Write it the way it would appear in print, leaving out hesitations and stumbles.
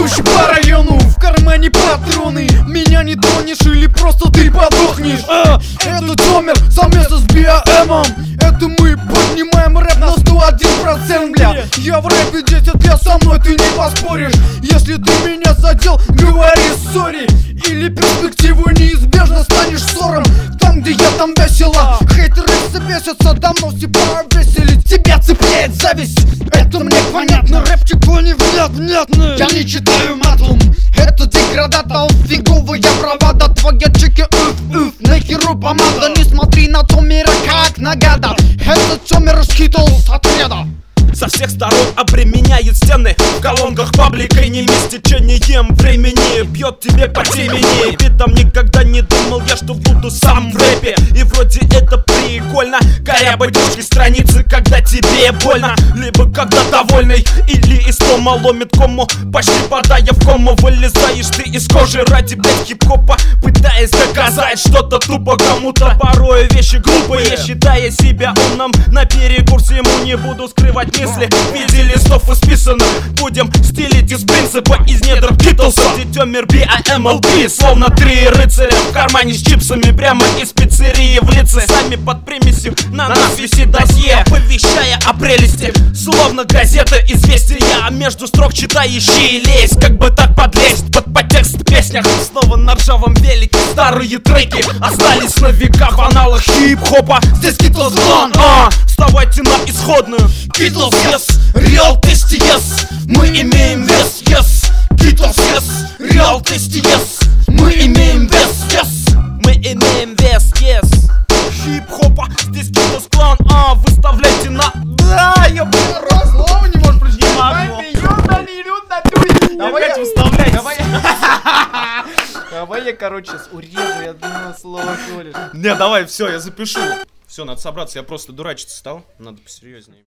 Бегущий по району, в кармане патроны. Меня не тронешь или просто ты подохнешь. Это Тёмер совместно с BAM. Это мы поднимаем рэп на 101%, бля. Я в рэпе 10 лет, со мной ты не поспоришь. Если ты меня задел, говори сори. Или перспективу неизбежно станешь ссором. Там, где я, там весело. Хейтеры все бесятся, давно все повесили. Тебя цепляет зависть, это мне понятно. Рэпчику невнятный, я не читаю матлум. Это деградата, фиговая бравада. Твоя чики, на херу помада. Не смотри на Томера как нагада. Это Тёмер Скитлс отряда. Со всех сторон обременяет стены. В колонках паблика и не с течением времени бьет тебе по темени. Битом никогда не думал я, что буду сам в рэпе. И вроде это прикольно, корябать ручкой страницы, когда тебе больно. Либо когда довольный, или истома ломит кому. Почти падая в кому, вылезаешь ты из кожи ради, блядь, хип-хопа. Пытаясь доказать что-то тупо кому-то. Порой вещи глупые, считая себя умным. На перекурсе ему не буду скрывать мысли. В виде листов исписано. Будем стилить из принципа, из недр Битлса. Тёмер BAMLB, словно три рыцаря в кармане с чипсами, прямо из пиццерии в лице. Сами под примесью, на нас висит досье, оповещая о прелести, словно газета известия. Между строк читающие лезь, как бы так подлезть под подтекст в песнях. Снова на ржавом велике старые треки остались на веках в аналах хип-хопа. Здесь Битлз клан, вставайте на исходную. Битлз, yes, реал тести, yes, мы имеем вес, yes. Битлз, yes, реал тести, yes, мы имеем вес, yes. Мы имеем вес, yes. Хип-хопа, здесь Битлз клан, выставляйте на... Да, я Раз слово не можешь прочитать. Не могу. Давай опять выставлять. Давай я, короче, урежу, я думал слово всего лишь. Не, давай, все, я запишу. Все, надо собраться, я просто дурачиться стал, надо посерьезнее.